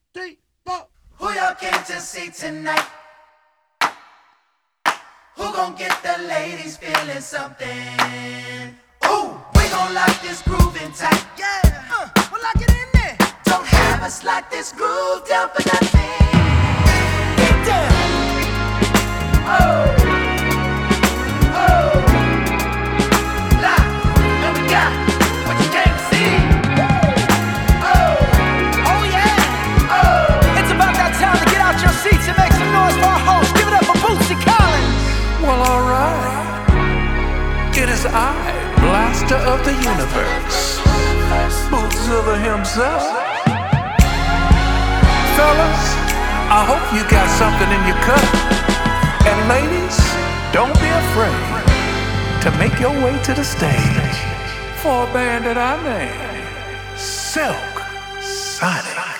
three, four. Who y'all came to see tonight? Who gon' get the ladies feeling something? Ooh, we gon' lock this groove in tight. Yeah, we'll lock it in there. Don't have us lock this groove down for nothing. Get down. Oh, oh, lock, and we got what you came to see. Oh yeah. Oh, It's about that time to get out your seats and make some noise for our host. Give it up for Bootsy Collins. Well, alright. It is I, Blaster of the Universe, Bootzilla himself. Fellas, I hope you got something in your cup. And ladies, don't be afraid to make your way to the stage for a band that I name Silk Sonic.